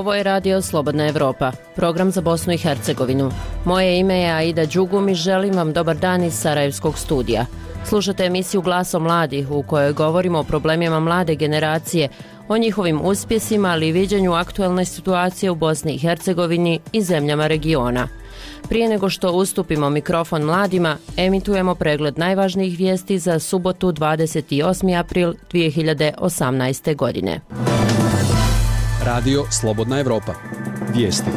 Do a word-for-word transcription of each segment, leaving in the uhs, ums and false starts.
Ovo je radio Slobodna Evropa, program za Bosnu i Hercegovinu. Moje ime je Aida Đugum i želim vam dobar dan iz Sarajevskog studija. Slušate emisiju Glasom mladih u kojoj govorimo o problemima mlade generacije, o njihovim uspjesima, ali i viđenju aktualne situacije u Bosni i Hercegovini i zemljama regiona. Prije nego što ustupimo mikrofon mladima, emitujemo pregled najvažnijih vijesti za subotu dvadeset osmi april dvije hiljade osamnaeste. godine. Radio Slobodna Evropa. Vijesti.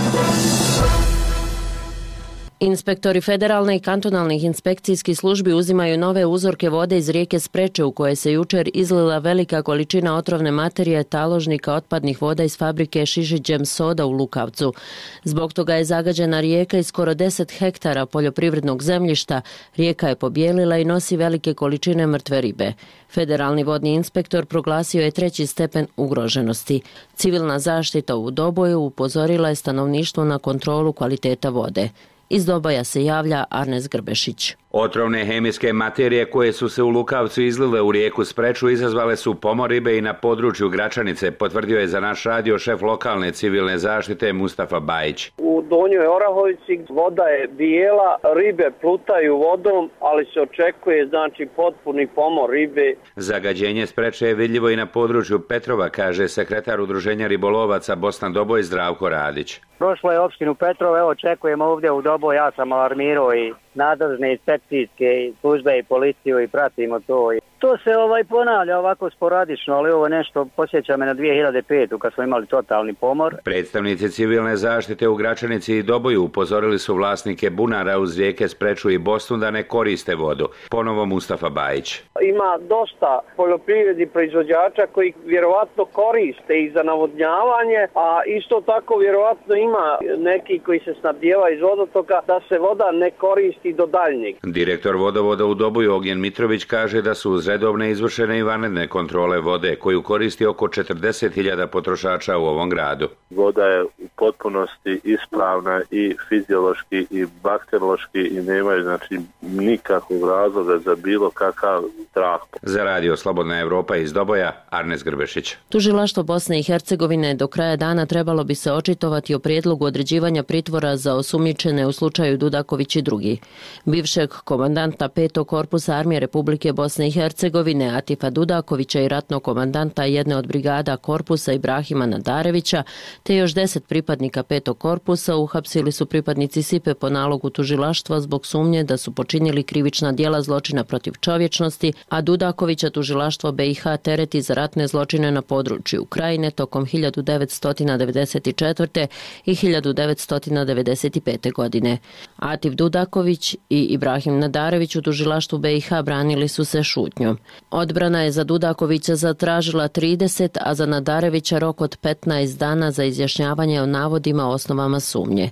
Inspektori federalne i kantonalnih inspekcijskih službi uzimaju nove uzorke vode iz rijeke Spreče u koje se jučer izlila velika količina otrovne materije taložnika otpadnih voda iz fabrike Šišiđem soda u Lukavcu. Zbog toga je zagađena rijeka i skoro deset hektara poljoprivrednog zemljišta. Rijeka je pobijelila i nosi velike količine mrtve ribe. Federalni vodni inspektor proglasio je treći stepen ugroženosti. Civilna zaštita u Doboju upozorila je stanovništvo na kontrolu kvaliteta vode. Iz Doboja se javlja Arnes Grbešić. Otrovne hemijske materije koje su se u Lukavcu izlile u rijeku Spreču izazvale su pomor ribe i na području Gračanice, potvrdio je za naš radio šef lokalne civilne zaštite Mustafa Bajić. U Donjoj Orahovici voda je bijela, ribe plutaju vodom, ali se očekuje znači potpuni pomor ribe. Zagađenje Spreče je vidljivo i na području Petrova, kaže sekretar Udruženja ribolovaca Bosna Doboj Zdravko Radić. Prošlo je opštinu Petrov, evo očekujemo ovdje u Doboj, ja sam alarmirao i nadležne inspekcijske službe i policiju i pratimo to. To se ovaj ponavlja ovako sporadično, ali ovo nešto posjeća me na dvije hiljade pete. kad smo imali totalni pomor. Predstavnici civilne zaštite u Gračanici i Doboju upozorili su vlasnike bunara uz rijeke Spreču i Bosnu da ne koriste vodu. Ponovo Mustafa Bajić. Ima dosta poljoprivrednih proizvođača koji vjerovatno koriste i za navodnjavanje, a isto tako vjerovatno ima neki koji se snabdijeva iz vodotoka da se voda ne koristi do daljnjeg. Direktor vodovoda u Doboju Ognjen Mitrović kaže da su uz redovne izvršene i vanredne kontrole vode koju koristi oko četrdeset hiljada potrošača u ovom gradu. Voda je u potpunosti ispravna i fiziološki i bakteriološki i nemaju znači nikakvog razloga za bilo kakav strah. Za radio Slobodna Evropa iz Doboja, Arnes Grbešić. Tužilaštvo Bosne i Hercegovine do kraja dana trebalo bi se očitovati o prijedlogu određivanja pritvora za osumnjičene u slučaju Dudaković i drugi. Bivšeg komandanta petog korpusa Armije Republike Bosne i Hercegovine Atifa Dudakovića i ratnog komandanta jedne od brigada korpusa Ibrahima Nadarevića, te još deset pripadnika petog korpusa uhapsili su pripadnici Sipe po nalogu tužilaštva zbog sumnje da su počinili krivična djela zločina protiv čovječnosti, a Dudakovića tužilaštvo B i H tereti za ratne zločine na području Krajine tokom hiljadu devetsto devedeset četvrte. i hiljadu devetsto devedeset pete. godine. Atif Dudaković i Ibrahim Nadarević u tužilaštvu B i H branili su se šutnjom. Odbrana je za Dudakovića zatražila trideset, a za Nadarevića rok od petnaest dana za izjašnjavanje o navodima osnovama sumnje.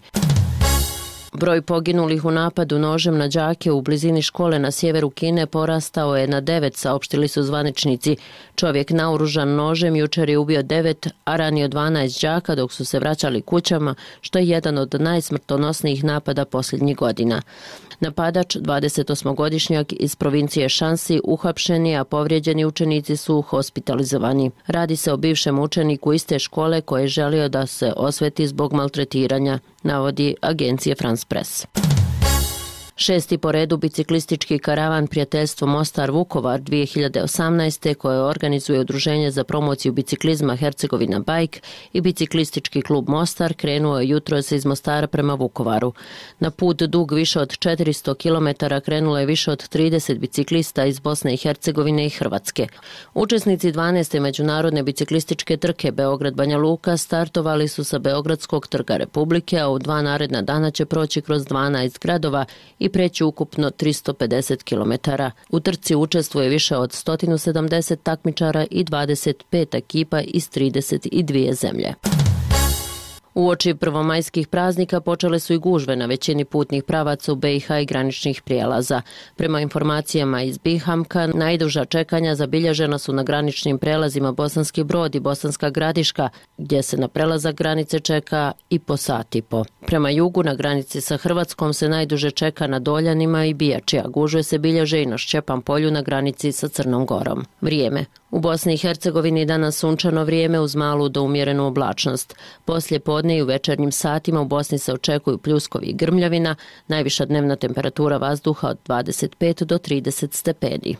Broj poginulih u napadu nožem na đake u blizini škole na sjeveru Kine porastao je na devet, saopštili su zvaničnici. Čovjek naoružan nožem jučer je ubio devet, a ranio dvanaest đaka dok su se vraćali kućama, što je jedan od najsmrtonosnijih napada posljednjih godina. Napadač, dvadesetosmogodišnjak iz provincije Šansi, uhapšen je, a povrijeđeni učenici su hospitalizovani. Radi se o bivšem učeniku iste škole koji je želio da se osveti zbog maltretiranja, navodi agencija France Press. Šesti po redu biciklistički karavan Prijateljstvo Mostar Vukovar dvije hiljade osamnaeste. koje organizuje Udruženje za promociju biciklizma Hercegovina Bike i biciklistički klub Mostar krenuo je jutros iz Mostara prema Vukovaru. Na put dug više od četiristo kilometara krenulo je više od trideset biciklista iz Bosne i Hercegovine i Hrvatske. Učesnici dvanaeste međunarodne biciklističke trke Beograd-Banja Luka startovali su sa Beogradskog trga Republike, a u dva naredna dana će proći kroz dvanaest gradova i preći ukupno tristo pedeset kilometara. U trci učestvuje više od sto sedamdeset takmičara i dvadeset pet ekipa iz trideset dvije zemlje. Uoči prvomajskih praznika počele su i gužve na većini putnih pravaca u B i H i graničnih prijelaza. Prema informacijama iz Bihamka, najduža čekanja zabilježena su na graničnim prelazima Bosanski Brod i Bosanska Gradiška, gdje se na prelazak granice čeka i po sat i po. Prema jugu, na granici sa Hrvatskom se najduže čeka na Doljanima i Bijači, a gužve se bilježe i na Šćepan polju na granici sa Crnom Gorom. Vrijeme. U Bosni i Hercegovini danas sunčano vrijeme uz malu do umjerenu oblačnost. Poslije podne i u večernjim satima u Bosni se očekuju pljuskovi i grmljavina, najviša dnevna temperatura vazduha od dvadeset pet do trideset stepeni.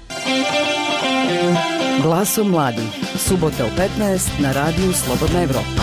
Glasom mladih. Subota u petnaest na radiju Slobodna Evropa.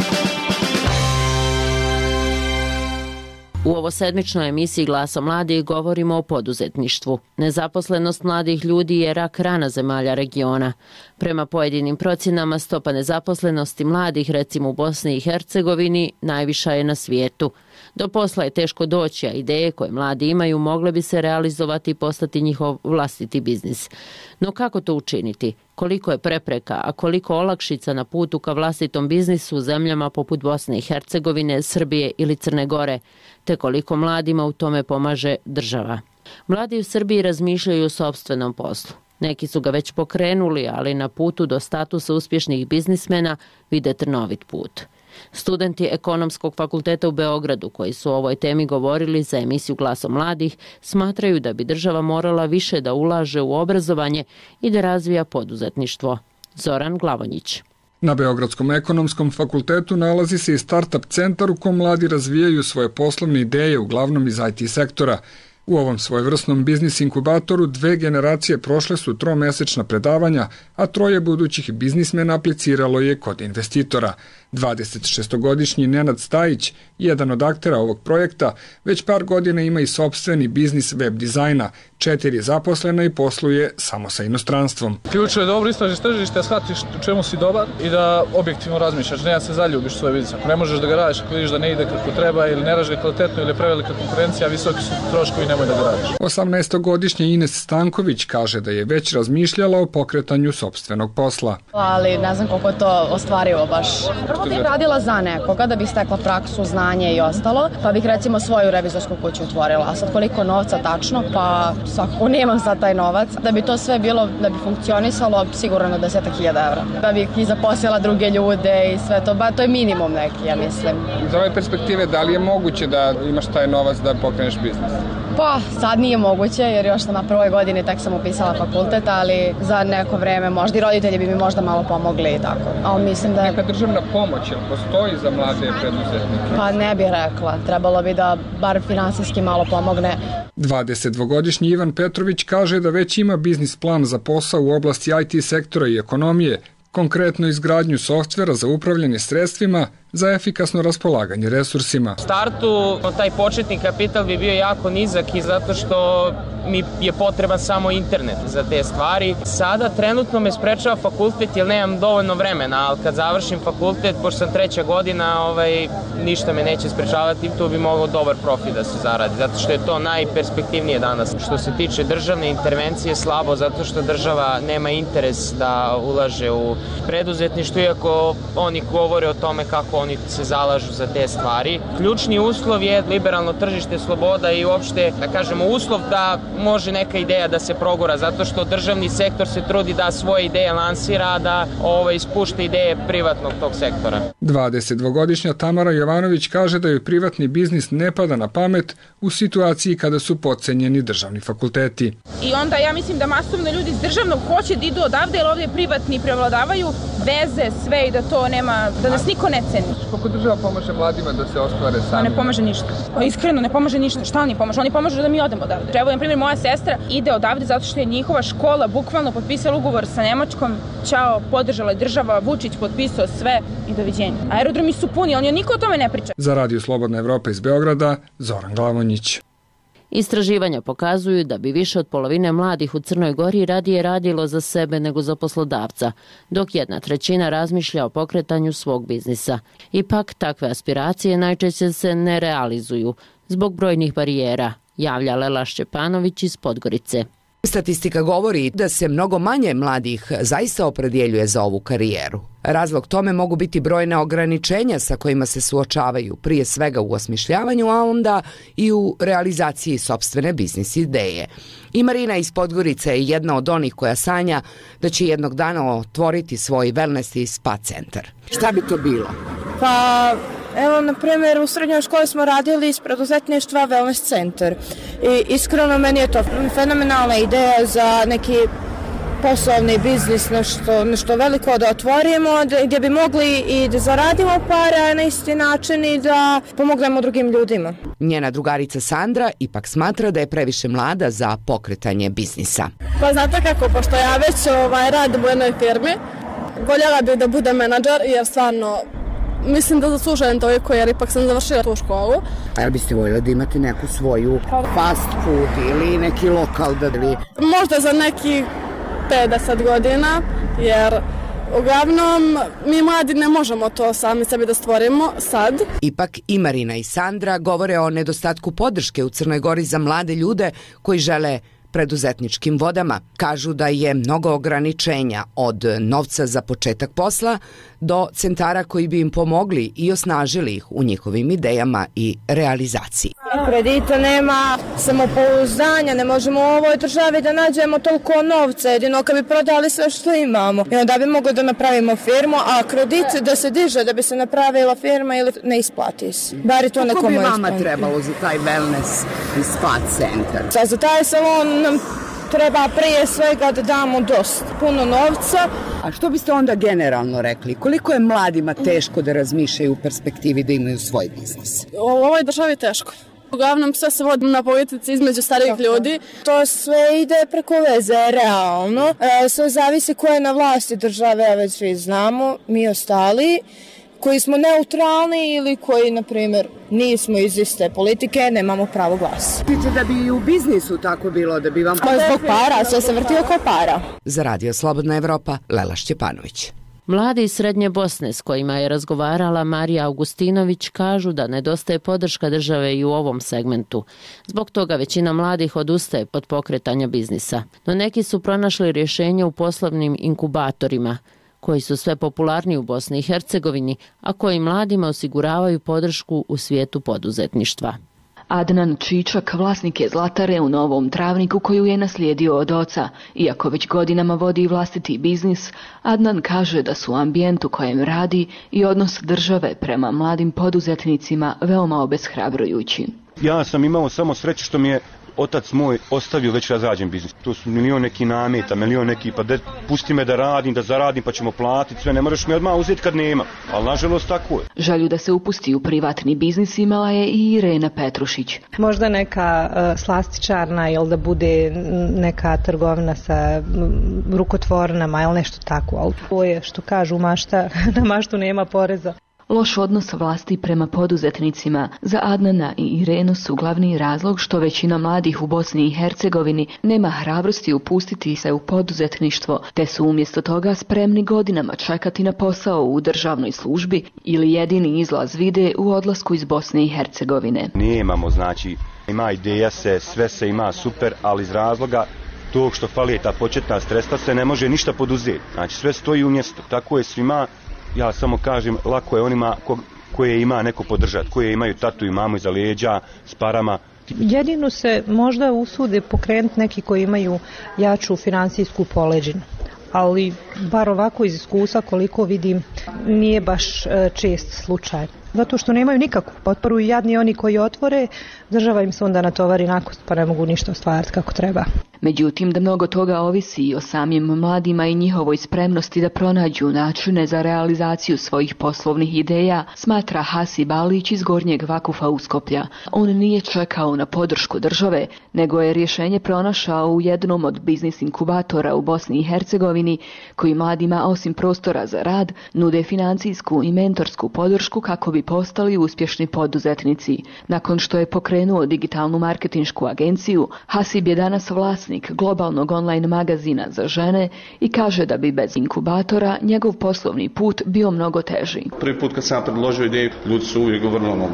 U ovosedmičnoj emisiji Glasa mladih govorimo o poduzetništvu. Nezaposlenost mladih ljudi je rak rana zemalja regiona. Prema pojedinim procjenama stopa nezaposlenosti mladih, recimo u Bosni i Hercegovini, najviša je na svijetu. Do posla je teško doći, a ideje koje mladi imaju mogle bi se realizovati i postati njihov vlastiti biznis. No kako to učiniti? Koliko je prepreka, a koliko olakšica na putu ka vlastitom biznisu u zemljama poput Bosne i Hercegovine, Srbije ili Crne Gore, te koliko mladima u tome pomaže država. Mladi u Srbiji razmišljaju o sopstvenom poslu. Neki su ga već pokrenuli, ali na putu do statusa uspješnih biznismena vide trnovit put. Studenti Ekonomskog fakulteta u Beogradu, koji su o ovoj temi govorili za emisiju Glasom mladih, smatraju da bi država morala više da ulaže u obrazovanje i da razvija poduzetništvo. Zoran Glavonjić. Na Beogradskom ekonomskom fakultetu nalazi se i startup centar u kom mladi razvijaju svoje poslovne ideje, uglavnom iz I T sektora. U ovom svojevrsnom biznis inkubatoru dve generacije prošle su tromesečna predavanja, a troje budućih biznismena apliciralo je kod investitora. dvadesetšestogodišnji Nenad Stajić, jedan od aktera ovog projekta, već par godina ima i sopstveni biznis web dizajna, četiri zaposlena i posluje samo sa inostranstvom. Ključno je dobro istražiš tržište, shvatiš u čemu si dobar i da objektivno razmišljaš, ne da se zaljubiš svoj biznis. Ako ne možeš da ga radiš, ako vidiš da ne ide kako treba ili ne radiš ga kvalitetno ili je prevelika konkurencija, visoki su troškovi, nemoj da ga radiš. osamnaestogodišnja Ines Stanković kaže da je već razmišljala o pokretanju sopstvenog posla. Ali ne znam koliko je to ostvarivo baš. Prvo bih radila za nekoga da bih stekla praksu, znanje i ostalo, pa bih recimo svoju revizorsku kuću otvorila. A sad koliko novca tačno, pa svakako nemam sad taj novac. Da bi to sve bilo, da bi funkcionisalo, sigurno na desetak hiljada evra. Da bih i zaposlila druge ljude i sve to, ba to je minimum neki, ja mislim. Iz ove perspektive, da li je moguće da imaš taj novac da pokreneš biznis? Pa, sad nije moguće, jer još sam na prvoj godini tek sam upisala fakultet, ali za neko vreme možda i roditelji bi mi možda malo pomogli i tako. Ali mislim da je... Neka državna pomoć, jel postoji za mlade preduzetnike? Pa ne bih rekla, trebalo bi da bar finansijski malo pomogne. dvadesetdvogodišnji Ivan Petrović kaže da već ima biznis plan za posao u oblasti I T sektora i ekonomije, konkretno izgradnju softvera za upravljanje sredstvima za efikasno raspolaganje resursima. U startu taj početni kapital bi bio jako nizak i zato što mi je potreban samo internet za te stvari. Sada trenutno me sprečava fakultet jer nemam dovoljno vremena, ali kad završim fakultet, pošto sam treća godina, ovaj, ništa me neće sprečavati, tu bi mogao dobar profit da se zaradi, zato što je to najperspektivnije danas. Što se tiče državne intervencije, slabo, zato što država nema interes da ulaže u preduzetništvo, iako oni govore o tome kako oni se zalažu za te stvari. Ključni uslov je liberalno tržište, sloboda i uopšte, da kažemo, uslov da može neka ideja da se progura, zato što državni sektor se trudi da svoje ideje lansira, da ovo ispušta ideje privatnog tog sektora. dvadesetdvogodišnja Tamara Jovanović kaže da joj privatni biznis ne pada na pamet u situaciji kada su podcenjeni državni fakulteti. I onda ja mislim da masovno ljudi iz državnog hoće da idu odavde, jer ovdje privatni prevladavaju, veze, sve i da to nema, da nas niko ne ceni. Kako država pomaže mladima da se ostvare sami? Ne pomaže ništa. O, iskreno, ne pomaže ništa. Šta oni pomažu? Oni pomažu da mi odemo odavde. Evo, na primjer, moja sestra ide odavde zato što je njihova škola bukvalno potpisala ugovor sa Nemačkom. Ćao, podržala je država, Vučić potpisao sve i doviđenja. Aerodromi su puni, ali niko o tome ne priča. Za Radio Slobodna Evropa iz Beograda, Zoran Glavonjić. Istraživanja pokazuju da bi više od polovine mladih u Crnoj Gori radije radilo za sebe nego za poslodavca, dok jedna trećina razmišlja o pokretanju svog biznisa. Ipak, takve aspiracije najčešće se ne realizuju zbog brojnih barijera, javlja Lela Šćepanović iz Podgorice. Statistika govori da se mnogo manje mladih zaista opredjeljuje za ovu karijeru. Razlog tome mogu biti brojne ograničenja sa kojima se suočavaju, prije svega u osmišljavanju, a onda i u realizaciji sopstvene biznis ideje. I Marina iz Podgorice je jedna od onih koja sanja da će jednog dana otvoriti svoj wellness i spa centar. Šta bi to bilo? Pa, evo, na primjer, u srednjoj školi smo radili iz preduzetništva wellness centar. I iskreno, meni je to fenomenalna ideja za neki poslovni biznis, nešto, nešto veliko da otvorimo, gdje bi mogli i da zaradimo pare na isti način i da pomognemo drugim ljudima. Njena drugarica Sandra ipak smatra da je previše mlada za pokretanje biznisa. Pa znate kako, pošto ja već ovaj, radim u jednoj firmi, voljela bih da budem menadžer jer stvarno mislim da zaslužujem toliko jer ipak sam završila tu školu. A jel biste voljeli da imate neku svoju fast food ili neki lokal da li... Možda za neki pedeset godina, jer uglavnom mi mladi ne možemo to sami sebi da stvorimo sad. Ipak i Marina i Sandra govore o nedostatku podrške u Crnoj Gori za mlade ljude koji žele preduzetničkim vodama. Kažu da je mnogo ograničenja od novca za početak posla do centara koji bi im pomogli i osnažili ih u njihovim idejama i realizaciji. Kredita nema, samopouzdanja, ne možemo u ovoj državi da nađemo toliko novca, jedino kad bi prodali sve što imamo. I onda bi mogli da napravimo firmu, a kredit da se diže da bi se napravila firma ili ne isplati se. Bar je to neko moje Kako bi vama trebalo za taj wellness i spa centar? Za taj salon nam treba prije svega da damo dosta puno novca. A što biste onda generalno rekli? Koliko je mladima teško da razmišljaju u perspektivi da imaju svoj biznis? U ovoj državi teško. Uglavnom sve se vodi na politici između starijih ljudi. To sve ide preko veze, realno. E, sve zavisi ko je na vlasti države, već svi znamo, mi ostali, koji smo neutralni ili koji, na primjer, nismo iz iste politike, nemamo pravo glasa. Mislite da bi i u biznisu tako bilo, da bi vam... Pa zbog para, sve se vrti oko para. Za Radio Slobodna Evropa, Lela Šćepanović. Mladi iz Srednje Bosne s kojima je razgovarala Marija Augustinović kažu da nedostaje podrška države i u ovom segmentu. Zbog toga većina mladih odustaje od pokretanja biznisa. No neki su pronašli rješenje u poslovnim inkubatorima, koji su sve popularniji u Bosni i Hercegovini, a koji mladima osiguravaju podršku u svijetu poduzetništva. Adnan Čičak vlasnik je zlatare u Novom Travniku koju je naslijedio od oca. Iako već godinama vodi vlastiti biznis, Adnan kaže da su ambijent u kojem radi i odnos države prema mladim poduzetnicima veoma obeshrabrujući. Ja sam imao samo sreće što mi je otac moj ostavio već razrađen biznis. To su milion neki nameta, milion neki, pa de, pusti me da radim, da zaradim, pa ćemo platiti sve. Ne možeš mi odmah uzeti kad nema, ali nažalost tako je. Želju da se upusti u privatni biznis imala je i Irena Petrušić. Možda neka uh, slastičarna ili da bude neka trgovina sa m, rukotvornama ili nešto tako. Ali to je što kažu mašta, na maštu nema poreza. Loš odnos vlasti prema poduzetnicima za Adnana i Irenu su glavni razlog što većina mladih u Bosni i Hercegovini nema hrabrosti upustiti se u poduzetništvo, te su umjesto toga spremni godinama čekati na posao u državnoj službi ili jedini izlaz vide u odlasku iz Bosne i Hercegovine. Nemamo, znači, ima ideja se, sve se ima super, ali iz razloga tog što fali ta početna sredstva se ne može ništa poduzeti. Znači sve stoji u mjestu, tako je svima. Ja samo kažem, lako je onima ko, koje ima neko podržati, koje imaju tatu i mamu iza leđa s parama. Jedino se možda usude pokrenuti neki koji imaju jaču finansijsku poleđinu. Ali bar ovako iz iskustva koliko vidim nije baš čest slučaj. Zato što nemaju nikakvu potporu i jadni oni koji otvore, država im se onda natovari nakost pa ne mogu ništa ostvariti kako treba. Međutim, da mnogo toga ovisi i o samim mladima i njihovoj spremnosti da pronađu načine za realizaciju svojih poslovnih ideja, smatra Hasib Alić iz Gornjeg Vakufa u Skoplja. On nije čekao na podršku države, nego je rješenje pronašao u jednom od biznis inkubatora u Bosni i Hercegovini, koji mladima osim prostora za rad nude financijsku i mentorsku podršku kako bi postali uspješni poduzetnici. Nakon što je pokrenuo digitalnu marketinšku agenciju, Hasib je danas vlasnik globalnog online magazina za žene i kaže da bi bez inkubatora njegov poslovni put bio mnogo teži. Prvi put kad sam predložio ideju, ljudi su uvijek govorili ono,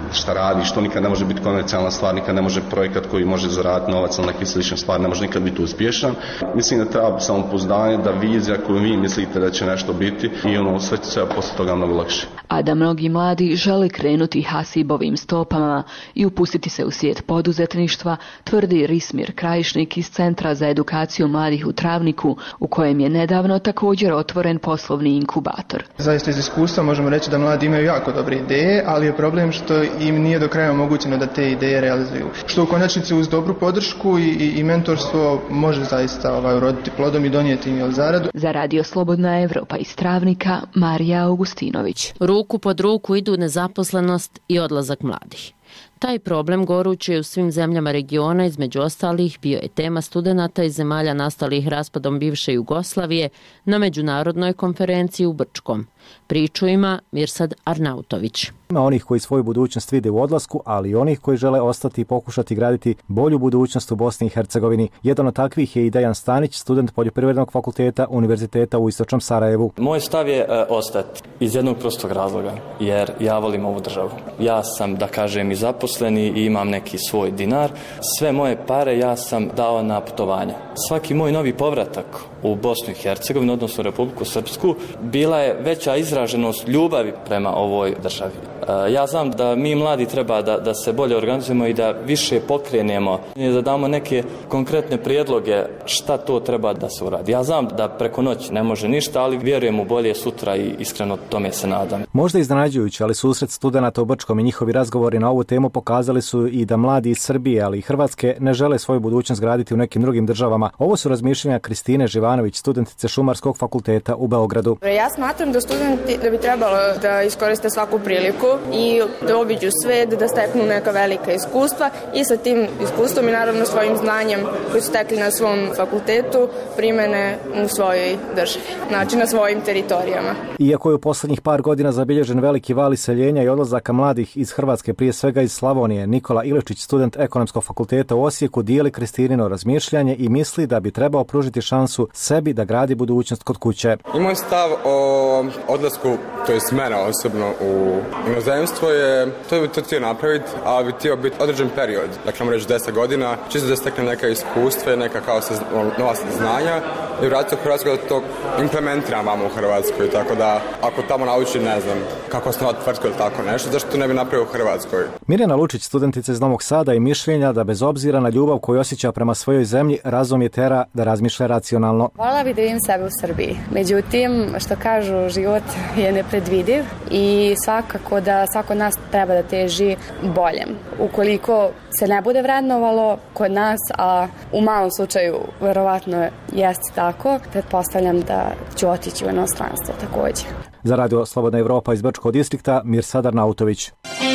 šta radiš, to nikad ne može biti komercijalna stvar, nikad ne može projekat koji može zaraditi novac ili neke slične stvari, ne može nikad biti uspješan. Mislim da treba samopouzdanje, da vizija koju vi mislite da će nešto biti i ono sve će posle toga mnogo lakše. A da mnogi mladi žele krenuti Hasibovim stopama i upustiti se u svijet poduzetništva, tvrdi Rismir Krajišnik iz Centra za edukaciju mladih u Travniku, u kojem je nedavno također otvoren poslovni inkubator. Zaista iz iskustva možemo reći da mladi imaju jako dobre ideje, ali je problem što im nije do kraja omogućeno da te ideje realizuju. Što u konačnici uz dobru podršku i, i, i mentorstvo može zaista ovaj, uroditi plodom i donijeti im zaradu. Za Radio Slobodna Evropa iz Travnika, Marija Augustinović. Ruku pod ruku idu nezaposlenost i odlazak mladih. Taj problem gorući je u svim zemljama regiona, između ostalih bio je tema studenata iz zemalja nastalih raspadom bivše Jugoslavije na međunarodnoj konferenciji u Brčkom. Priču ima Mirsad Arnautović. Ima onih koji svoju budućnost vide u odlasku, ali i onih koji žele ostati i pokušati graditi bolju budućnost u Bosni i Hercegovini. Jedan od takvih je i Dejan Stanić, student Poljoprivrednog fakulteta Univerziteta u Istočnom Sarajevu. Moj stav je e, ostati iz jednog prostog razloga, jer ja volim ovu državu. Ja sam, da kažem, i zaposleni i imam neki svoj dinar. Sve moje pare ja sam dao na putovanja. Svaki moj novi povratak u Bosnu i Hercegovinu, odnosno Republiku Srpsku, bila je veća izraženost ljubavi prema ovoj državi. Ja znam da mi mladi treba da, da se bolje organizujemo i da više pokrenemo, da damo neke konkretne prijedloge šta to treba da se uradi. Ja znam da preko noći ne može ništa, ali vjerujem u bolje sutra i iskreno tome se nadam. Možda iznenađujući, ali susret studenata u Brčkom i njihovi razgovori na ovu temu pokazali su i da mladi iz Srbije, ali i Hrvatske ne žele svoju budućnost graditi u nekim drugim državama. Ovo su razmišljanja Kristine Živanović, studentice Šumarskog fakulteta u Beogradu. Ja smatram da studenti da bi trebalo da iskoriste svaku priliku i da obiđu svet, da steknu neka velika iskustva i sa tim iskustvom i naravno svojim znanjem koji su stekli na svom fakultetu primene u svojoj državi, znači na svojim teritorijama. Iako je u poslednjih par godina zabilježen veliki val iseljenja i odlazaka mladih iz Hrvatske, prije svega iz Slavonije, Nikola Iličić, student Ekonomskog fakulteta u Osijeku, dijeli Kristinino razmišljanje i misli da bi trebao pružiti šansu sebi da gradi budućnost kod kuće. I moj stav o odlasku, to je mene osobno u inozemstvo je, to bi to htio napraviti, ali bi htio biti određen period, dakle moram reći deset godina, čisto da steknem neka iskustva, neka kao se nova znanja i vratiti u Hrvatsku da to implementiram vamo u Hrvatskoj, tako da ako tamo nauči, ne znam, kako osnovati tvrtku ili tako nešto, zašto to ne bi napravio u Hrvatskoj? Mirjana Lučić, studentica iz Novog Sada, i mišljenja da bez obzira na ljubav koju osjeća prema svojoj zemlji, razum je tera da razmišlja racionalno. Voljela bih da vidim sebe u Srbiji. Međutim, što kažu, život je nepredvidiv i svakako da svako od nas treba da teži boljem. Ukoliko se ne bude vrednovalo kod nas, a u malom slučaju verovatno jeste tako, pretpostavljam da ću otići u inostranstvo također. Za Radio Slobodna Evropa iz Brčkog distrikta, Mirsad Arnautović.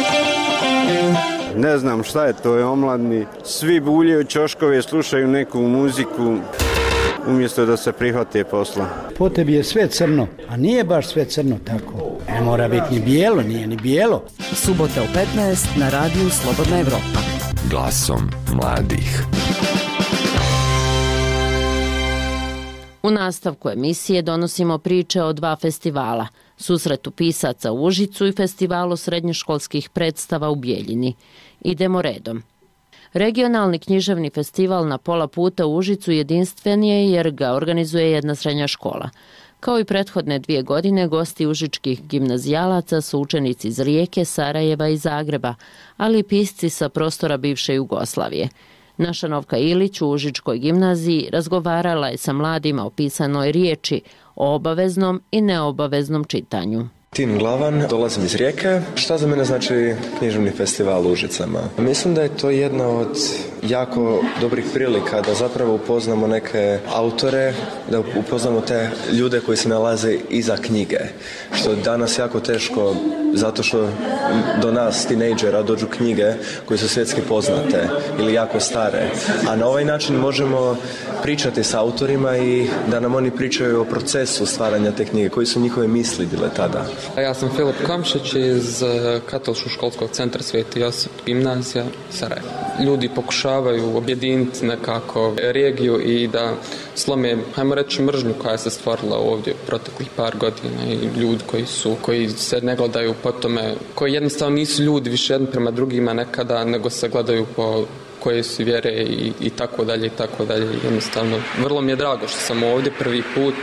Ne znam šta je to, je omladni. Svi buljaju ćoškove, slušaju neku muziku umjesto da se prihvate posla. Po tebi je sve crno, a nije baš sve crno tako. Ne mora biti ni bijelo, nije ni bijelo. Subota u petnaest na Radiju Slobodna Evropa. Glasom mladih. U nastavku emisije donosimo priče o dva festivala, susretu pisaca u Užicu i festivalu srednjoškolskih predstava u Bijeljini. Idemo redom. Regionalni književni festival na pola puta u Užicu jedinstven je jer ga organizuje jedna srednja škola. Kao i prethodne dvije godine, gosti užičkih gimnazijalaca su učenici iz Rijeke, Sarajeva i Zagreba, ali i pisci sa prostora bivše Jugoslavije. Naša Novka Ilić u Užičkoj gimnaziji razgovarala je sa mladima o pisanoj riječi, o obaveznom i neobaveznom čitanju. Tin Glavan, dolazim iz Rijeke. Šta za mene znači književni festival u Užicama? Mislim da je to jedna od jako dobrih prilika da zapravo upoznamo neke autore, da upoznamo te ljude koji se nalaze iza knjige. Što je danas jako teško zato što do nas, tinejdžera, dođu knjige koje su svjetski poznate ili jako stare. A na ovaj način možemo pričati s autorima i da nam oni pričaju o procesu stvaranja te knjige, koji su njihove misli bile tada. Ja sam Filip Kamšić iz Katoličkog školskog centra Sveti Josip gimnazija Sarajevo. Ljudi pokušavaju objediniti nekako regiju i da slome, hajmo reći, mržnju koja se stvorila ovdje proteklih par godina i ljudi koji su, koji se ne gledaju po tome, koji jednostavno nisu ljudi više jedni prema drugima nekada, nego se gledaju po koje su vjere i, i tako dalje i tako dalje. Jednostavno, vrlo mi je drago što sam ovdje prvi put,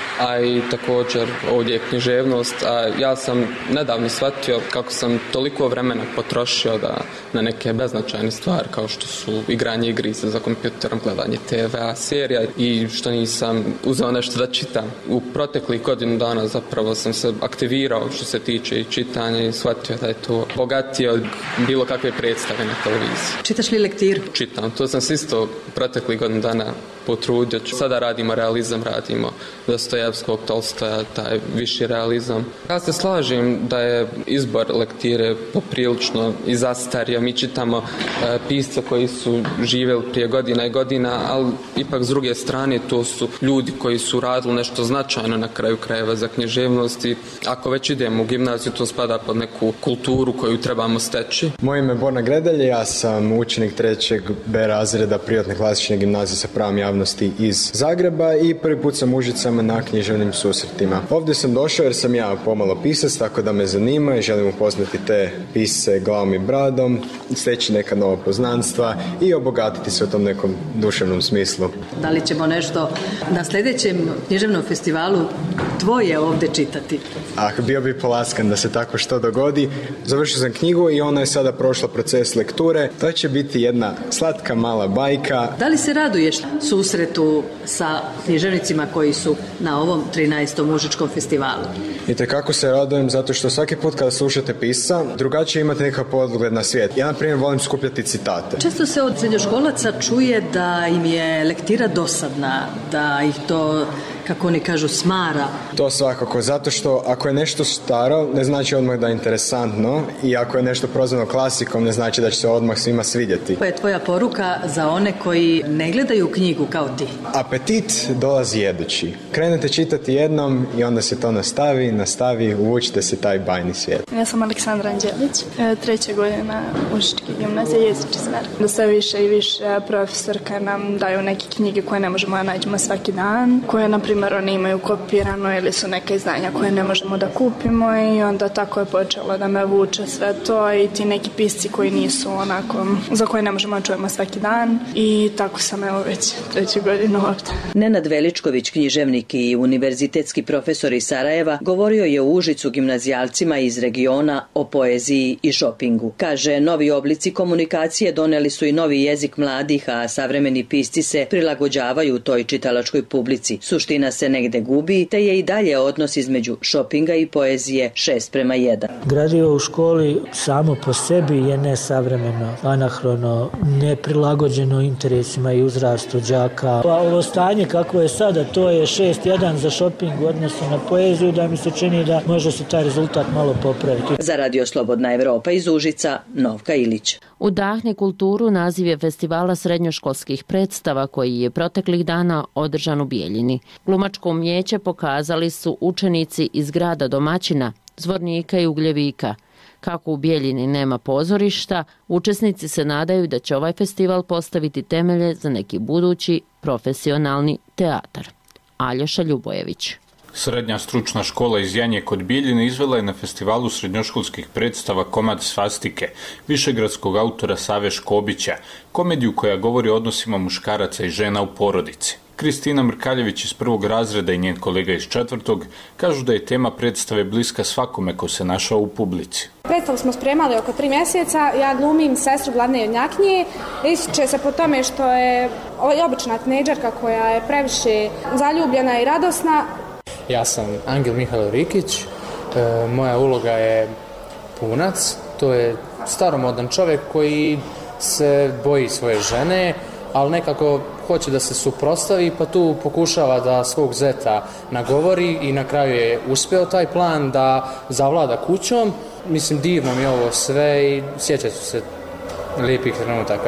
a i također ovdje je književnost, a ja sam nedavno shvatio kako sam toliko vremena potrošio da na neke beznačajne stvari kao što su igranje igrice za kompjuterom, gledanje te ve serija i što nisam uzeo nešto da čitam. U proteklih godinu dana zapravo sam se aktivirao što se tiče i čitanja i shvatio da je to bogatije od bilo kakve predstave na televiziji. Čitaš li lektiru? Čitam, to sam se isto proteklih godinu dana potrudio. Sada radimo realizam, radimo Dostojevskog, Tolstoja, taj viši realizam. Ja se slažem da je izbor lektire poprilično i zastario. Mi čitamo e, pisce koji su živjeli prije godina i godina, ali ipak s druge strane to su ljudi koji su radili nešto značajno na kraju krajeva za književnost i ako već idemo u gimnaziju, to spada pod neku kulturu koju trebamo steći. Moje ime je Borna Gredelj, ja sam učenik trećeg B razreda privatne klasične gimnazije sa pravom javnosti iz Zagreba i prvi put sam u Užicama na književnim susretima. Ovdje sam došao jer sam ja pomalo pisac, tako da me zanima i želim upoznati te pisce glavom i bradom, steći neka nova poznanstva i obogatiti se u tom nekom duševnom smislu. Da li ćemo nešto na sljedećem književnom festivalu tvoje ovdje čitati? Ah, bio bi polaskan da se tako što dogodi. Završio sam knjigu i ona je sada prošla proces lekture. To će biti jedna slatka mala bajka. Da li se raduješ susretu sa književnicima koji su na ovom trinaestom Užičkom festivalu? I tekako se radujem zato što svaki put kada slušate pisca, drugačije imate nekakav pogled na svijet. Ja, na primjer, volim skupljati citate. Često se od srednjoškolaca čuje da im je lektira dosadna, da ih to, kako oni kažu, smara. To svakako, zato što ako je nešto staro, ne znači odmah da je interesantno i ako je nešto prozvano klasikom, ne znači da će se odmah svima svidjeti. Koja je tvoja poruka za one koji ne gledaju knjigu kao ti? Apetit dolazi jedući. Krenete čitati jednom i onda se to nastavi, nastavi, uvučite se taj bajni svijet. Ja sam Aleksandra Anđelić, treća godina Užičke gimnazije, jezični smer. Da sve više i više profesorka nam daju neke knjige koje ne možemo da nađemo svaki dan, koje, na primjer, oni imaju kopirano ili su neka izdanja koje ne možemo da kupimo i onda tako je počelo da me vuče sve to i ti neki pisci koji nisu onako, za koje ne možemo da čujemo svaki dan i tako sam evo već treću godinu ovdje. Nenad Veličković, književnik i univerzitetski profesor iz Sarajeva, govorio je u Užicu gimnazijalcima iz regiona o poeziji i šopingu. Kaže, novi oblici komunikacije doneli su i novi jezik mladih, a savremeni pisci se prilagođavaju toj čitalačkoj publici. Suština se negde gubi, te je i dalje odnos između šopinga i poezije šest prema jedan. Gradivo u školi samo po sebi je nesavremeno, anahrono, neprilagođeno interesima i uzrastu đaka. Pa ovo stanje kako je sada, to je šest jedan za šoping u odnosu na poeziju, da mi se čini da može se taj rezultat malo popraviti. Za Radio Slobodna Evropa iz Užica, Novka Ilić. Udahni kulturu naziv je festivala srednjoškolskih predstava koji je proteklih dana održan u Bijeljini. Glumačko umijeće pokazali su učenici iz grada domaćina, Zvornika i Ugljevika. Kako u Bijeljini nema pozorišta, učesnici se nadaju da će ovaj festival postaviti temelje za neki budući profesionalni teatar. Aljoša Ljubojević. Srednja stručna škola iz Janje kod Bijeljine izvela je na festivalu srednjoškolskih predstava Komad svastike, višegradskog autora Save Škobića, komediju koja govori o odnosima muškaraca i žena u porodici. Kristina Mrkaljević iz prvog razreda i njen kolega iz četvrtog kažu da je tema predstave bliska svakome ko se našao u publici. Predstavu smo spremali oko tri mjeseca, ja glumim sestru glavne jednjakinje, ističe se po tome što je obična tinejdžerka koja je previše zaljubljena i radosna. Ja sam Angel Mihajlo Rikić, e, moja uloga je punac, to je staromodan čovjek koji se boji svoje žene, ali nekako hoće da se suprotstavi, pa tu pokušava da svog zeta nagovori i na kraju je uspeo taj plan da zavlada kućom. Mislim, divno mi je ovo sve i sjećat ću se lijepih trenutaka.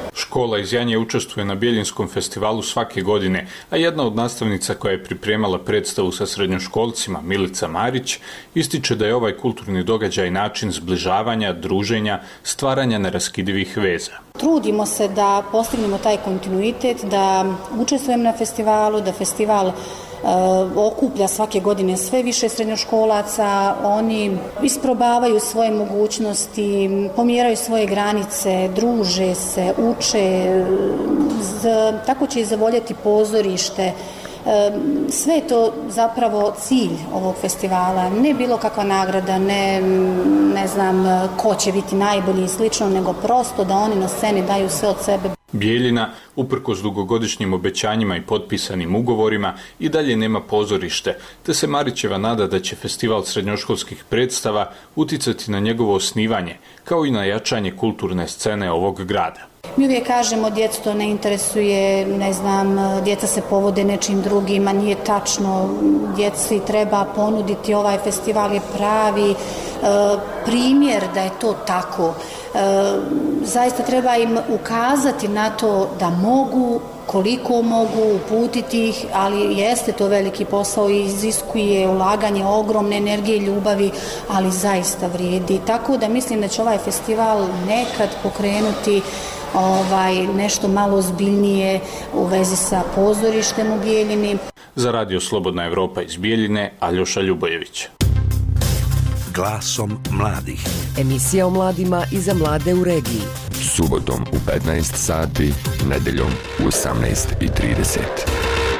Škola iz Janje učestvuje na Bijeljinskom festivalu svake godine, a jedna od nastavnica koja je pripremala predstavu sa srednjoškolcima, Milica Marić, ističe da je ovaj kulturni događaj način zbližavanja, druženja, stvaranja neraskidivih veza. Trudimo se da postignemo taj kontinuitet, da učestvujemo na festivalu, da festival okuplja svake godine sve više srednjoškolaca, oni isprobavaju svoje mogućnosti, pomjeraju svoje granice, druže se, uče, tako će i zavoljeti pozorište. Sve je to zapravo cilj ovog festivala, ne bilo kakva nagrada, ne, ne znam ko će biti najbolji i slično, nego prosto da oni na sceni daju sve od sebe. Bijeljina, uprkos dugogodišnjim obećanjima i potpisanim ugovorima, i dalje nema pozorište, te se Marićeva nada da će festival srednjoškolskih predstava uticati na njegovo osnivanje, kao i na jačanje kulturne scene ovog grada. Mi uvijek kažemo djecu to ne interesuje, ne znam, djeca se povode nečim drugim, a nije tačno. Djeci treba ponuditi, ovaj festival je pravi e, primjer da je to tako. E, zaista treba im ukazati na to da mogu, koliko mogu, uputiti ih, ali jeste to veliki posao i iziskuje ulaganje ogromne energije i ljubavi, ali zaista vrijedi. Tako da mislim da će ovaj festival nekad pokrenuti ovaj, nešto malo ozbiljnije u vezi sa pozorištem u Bijeljini. Za Radio Slobodna Evropa iz Bijeljine, Aljoša Ljubojević. Glasom mladih. Emisija o mladima i za mlade u regiji. Subotom u petnaest sati, nedeljom u osamnaest i trideset.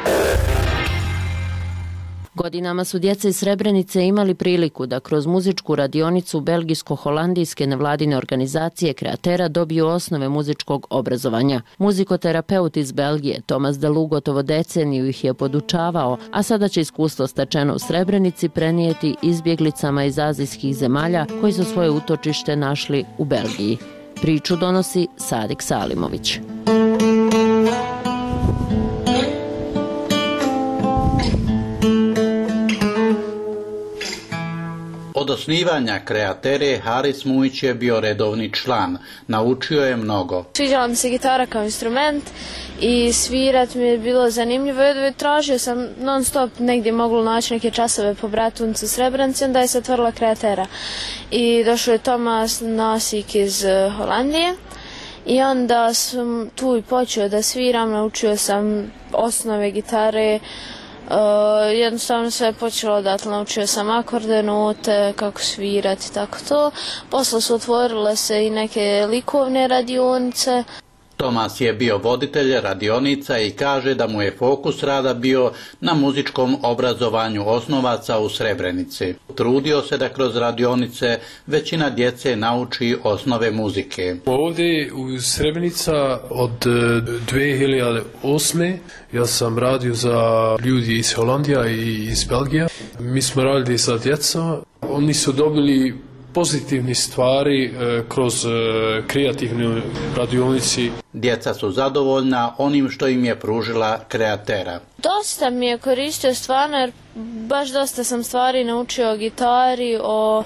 Godinama su djeca iz Srebrenice imali priliku da kroz muzičku radionicu belgijsko-holandijske nevladine organizacije Kreatera dobiju osnove muzičkog obrazovanja. Muzikoterapeut iz Belgije Tomas Delu gotovo deceniju ih je podučavao, a sada će iskustvo stečeno u Srebrenici prenijeti izbjeglicama iz azijskih zemalja koji su svoje utočište našli u Belgiji. Priču donosi Sadik Salimović. Od osnivanja Kreatere Haris Mujić je bio redovni član. Naučio je mnogo. Sviđala mi se gitara kao instrument i svirat mi je bilo zanimljivo. Tražio sam non stop negdje moglo naći neke časove po Bratuncu Srebrenici, onda je se otvorila Kreatera. I došao je Tomas Nasik iz Holandije. I onda sam tu i počeo da sviram, naučio sam osnove gitare. Uh, jednostavno sve je počelo odatle, naučio sam akorde, note, kako svirati, tako to. Posle su otvorile se i neke likovne radionice. Tomas je bio voditelj radionica i kaže da mu je fokus rada bio na muzičkom obrazovanju osnovaca u Srebrenici. Trudio se da kroz radionice većina djece nauči osnove muzike. Ovdje u Srebrenica od dvije hiljade osme ja sam radio za ljudi iz Holandija i iz Belgije. Mi smo radili za djeca. Oni su dobili pozitivne stvari e, kroz e, kreativnu radionici. Djeca su zadovoljna onim što im je pružila Kreatera. Dosta mi je koristio stvarno jer baš dosta sam stvari naučio o gitari, o,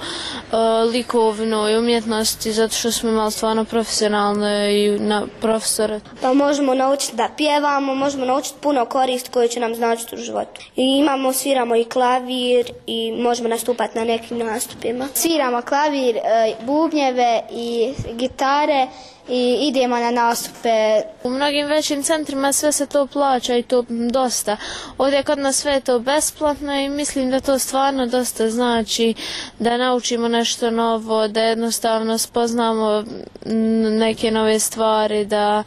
o likovnoj umjetnosti, zato što smo imali stvarno profesionalne i na profesore. Pa možemo naučiti da pjevamo, možemo naučiti puno korist koju će nam značiti u životu. I imamo, sviramo i klavir i možemo nastupati na nekim nastupima. Sviramo klavir, bubnjeve i gitare i idemo na nastupe. U mnogim većim centrima sve se to plaća i to dosta. Ovdje kod nas sve je to besplatno i mislim da to stvarno dosta znači da naučimo nešto novo, da jednostavno spoznamo neke nove stvari, da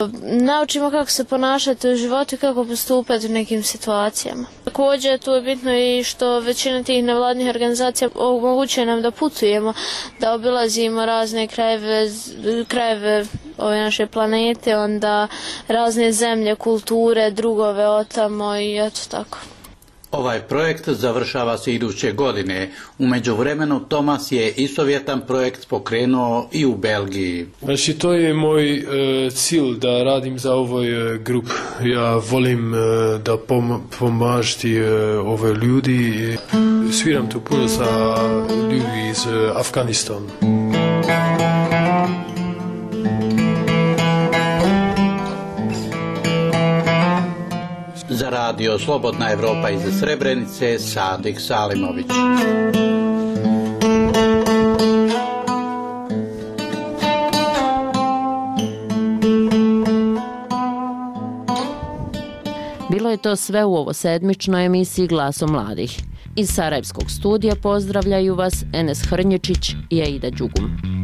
naučimo kako se ponašati u životu i kako postupati u nekim situacijama. Također tu je bitno i što većina tih nevladnih organizacija omogućuje nam da putujemo, da obilazimo razne krajeve, krajeve ove naše planete, onda razne zemlje, kulture, drugove otamo i eto tako. Ovaj projekt završava se iduće godine. U međuvremenu Tomas je istovjetan projekt pokrenuo i u Belgiji. Znači to je moj e, cilj da radim za ovoj e, grup. Ja volim e, da pom pomažiti e, ove ljudi. Sviram tu puno za ljudi iz e, Afganistana. Za radio Slobodna Evropa iz Srebrenice, Sadik Salimović. Bilo je to sve u ovo sedmičnoj emisiji Glaso mladih. Iz Sarajevskog studija pozdravljaju vas Enes Hrnječić i Aida Đugum.